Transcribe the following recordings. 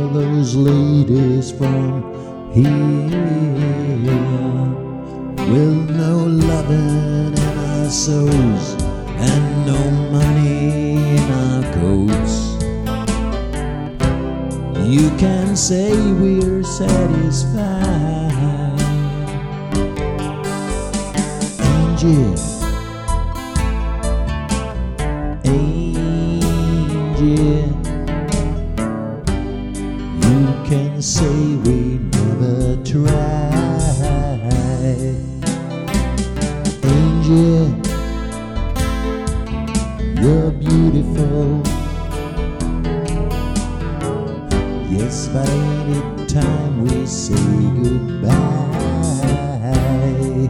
will those ladies from here? With no loving in our souls and no money in our coats. You can say we're satisfied. Angel, angel, you can say we never tried. Angel, you're beautiful. Yes, but ain't it time we say goodbye?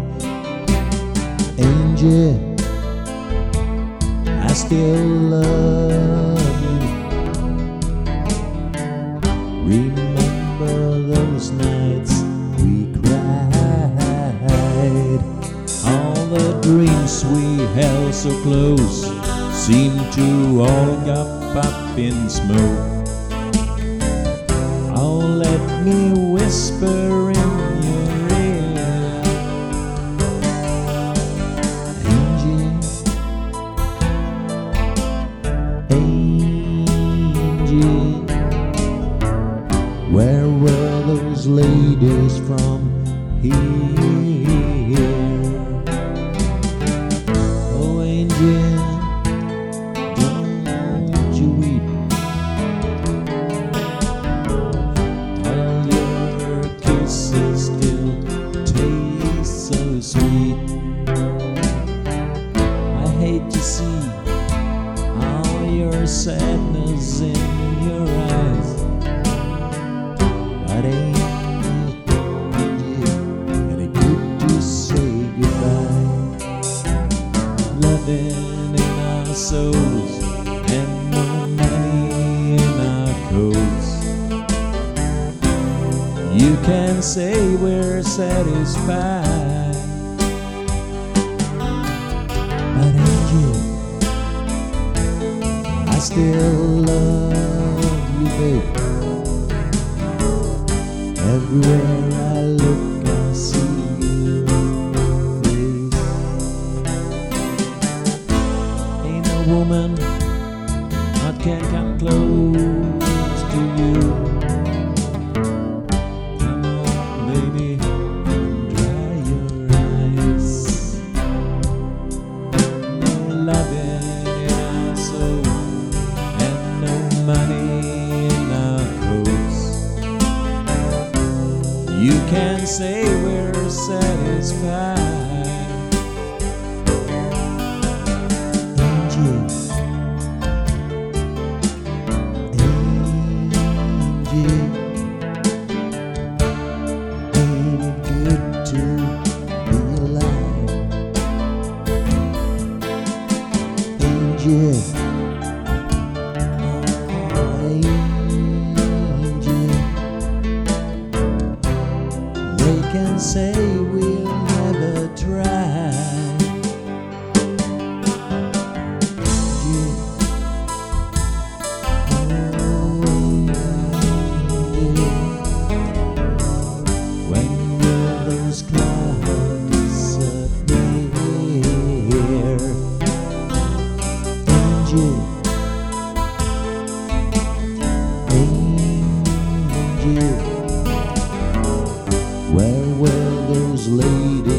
Angel, I still love you. Remember those nights we cried. All the dreams we held so close seem to all got up in smoke. Oh, let me whisper in your ear, angel, angel, where were those ladies from here? Oh, angel, don't you weep. Still taste so sweet. I hate to see all your sadness in your eyes, but ain't it good to say goodbye? Loving in our souls and no money in our coats. You can say we're satisfied, but angel, I still love you, babe. Everywhere I look, I see your face. Ain't no woman that can come close to you. Baby, dry your eyes. No loving in our soul and no money in our coats. You can say we're satisfied. Angel, angel, to be alive. Angel, angel, they can say we'll never try. Angel, when those clouds disappear? Angel, angel, where will those ladies